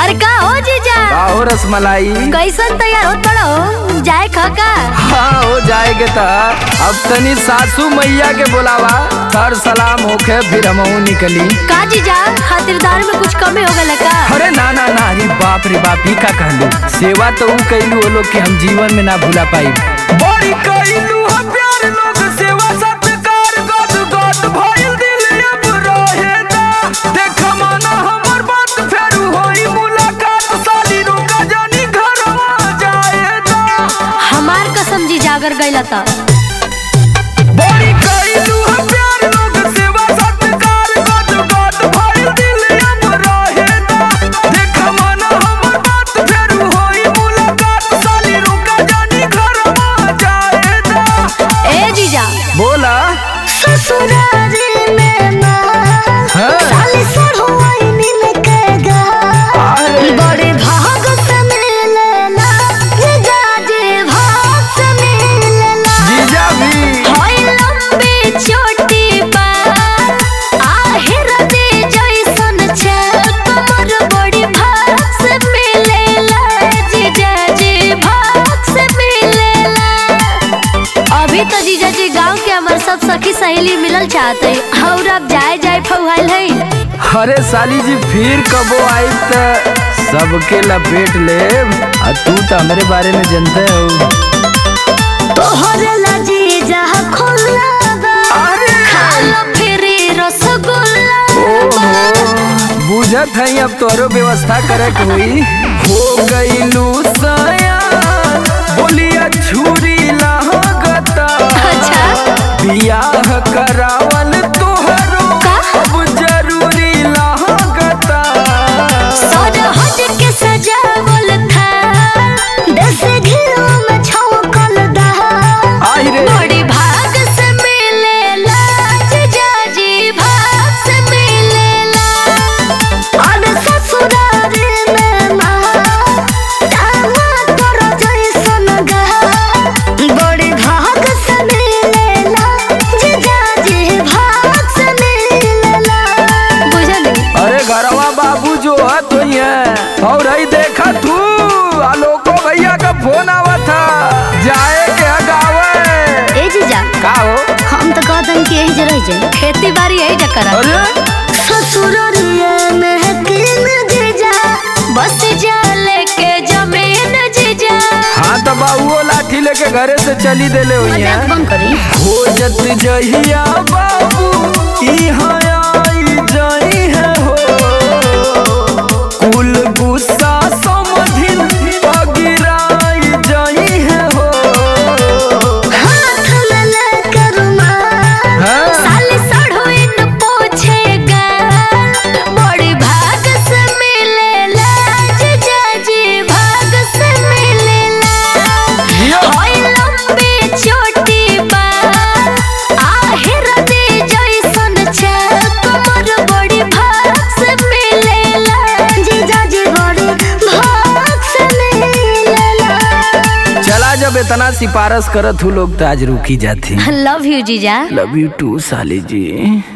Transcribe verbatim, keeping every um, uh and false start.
अरे का हो जीजा? का हो रसमलाई? कैसन तैयार होत बड़ो? जाए खका? हाँ हो जाएगे ता। अब तनी सासू मैया के बुलावा, सर सलाम होके फिर हमहू निकली। का जीजा खातिरदार में कुछ कमी हो गल का? अरे ना ना ना, अरे बाप रे बाप, ही का कहलू। सेवा तो ऊ कैलू वो लोग के हम जीवन में ना भूला पाई। बड़ी कैलू हम प्यार लोग सेवा सत्कार गद गद भइल दिल अब रहे दा। देख माना हमर बात फेरू होई मुलाकात, साली रुका जानी घरवा जाए दा। हमार कसम जीजा अगर गइला ता बड़ी कैलू हम प्यार लोग सेवा सत्कार गद गद भइल दिल अब रहे दा। देख माना हमर बात फेरू होई मुलाकात, साली रुका जानी घरवा जाए दा। ए जीजा बोला ससुरारी में ना साली सरहुआई नील के गा बड़े भाग से मिलेला जीजा जी भाग से मिलेला जीजा भी होई लंबी छोटी बात आहिर दे जैसन छल कमर बड़ी भाग से मिलेला जीजा जी भाग से मिलेला। अभी तो जीजा जी गांव के हमार सब सखी सहेली मिलल चाहते और अब जाए जाए फौहाल है। अरे साली जी फिर कबो आई त सबके लपेट ले। तू तो हमारे बारे में जानते हो। तोहरे ला जीजा खुला बा खाला फिरी रसगुल्ला बुझत है अब तोरो व्यवस्था करे के हुई। हो गईलू सयान बोलिया छुरी लागता। अच्छा बियाह करावल तोहरो का? अब जरूरी लागता। सज हज के सजावल था देसी घियो में छौंकल दा आई रे बड़ी भाग से मिलेला जीजा जी भाग से मिलेला। अरे ससुरारी में ना दामाद तोरा जैसन गा बड़ी भाग से मिलेला जीजा जी भाग से मिलेला। बुझली? अरे घरवा बाबू जो है तो ही है। और ही देखा तू आलोको भैया का फोन आवा था जाए के गावे। ए जीजा का हो? हम तो कहतन कि यही जरह जाए खेती बाड़ी यही जकर अरे ससुरारिया में किन जीजा बस जा लेके जमीन जीजा। हाँ तो बाबू लाठी लेके घरे से चली देले हुई है। मजाक बंद करी। हो जत जहिया बाबू इहाँ आई जाई है हो। कुल गुस्सा समधिन पगिराई जाई है हो। हाथ में लेके रुमाल हाँ? साली सड़ुइन पोछेगा बड़ी भाग से मिलेला जीजा जी भाग से मिलेला। होई लंबी छोटी बात आहिर दे जैसन छल कमर बड़ी भाग से मिलेला जीजा जी बड़ी भाग से मिलेला। चला जब इतना सिफारिश करत हूँ लोग तो आज रुकी जाती। लव यू जीजा। लव यू टू साली जी।